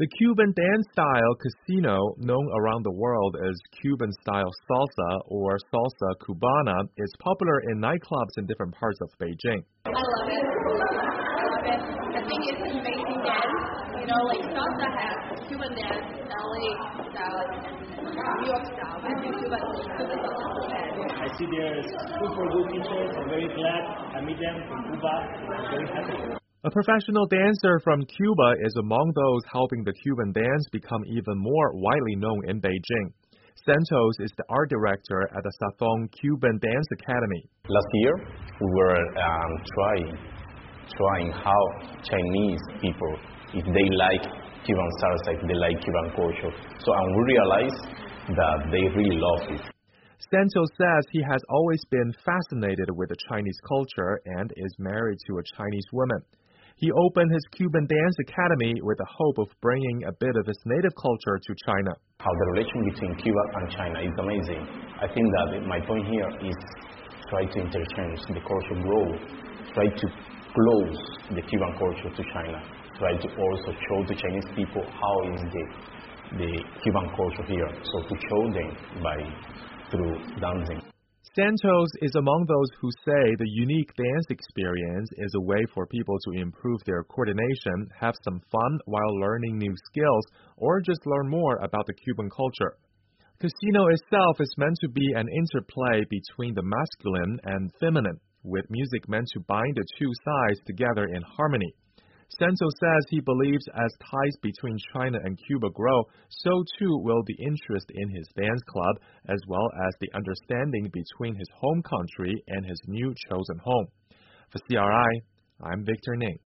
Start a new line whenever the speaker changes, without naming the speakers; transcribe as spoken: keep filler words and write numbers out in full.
The Cuban dance style casino, known around the world as Cuban-style salsa or salsa cubana, is popular in nightclubs in different parts of Beijing.
I love it. I love it. I think it's an amazing dance. You know, like salsa has Cuban dance, L A style, and New York style. I think Cuba Cuba salsa is the best.
I see there's super good teachers. I'm very glad I meet them from Cuba. I'm very happy.
A professional dancer from Cuba is among those helping the Cuban dance become even more widely known in Beijing. Santos is the art director at the Sazón Cuban Dance Academy.
Last year, we were um, trying, trying how Chinese people, if they like Cuban salsa, if they like Cuban culture. So and we realized that they really love it.
Santos says he has always been fascinated with the Chinese culture and is married to a Chinese woman. He opened his Cuban Dance Academy with the hope of bringing a bit of his native culture to China.
How the relation between Cuba and China is amazing. I think that my point here is try to interchange the culture growth, try to close the Cuban culture to China, try to also show the Chinese people how is the, the Cuban culture here, so to show them by through dancing.
Santos is among those who say the unique dance experience is a way for people to improve their coordination, have some fun while learning new skills, or just learn more about the Cuban culture. Casino itself is meant to be an interplay between the masculine and feminine, with music meant to bind the two sides together in harmony. Santos says he believes as ties between China and Cuba grow, so too will the interest in his dance club, as well as the understanding between his home country and his new chosen home. For C R I, I'm Victor Ning.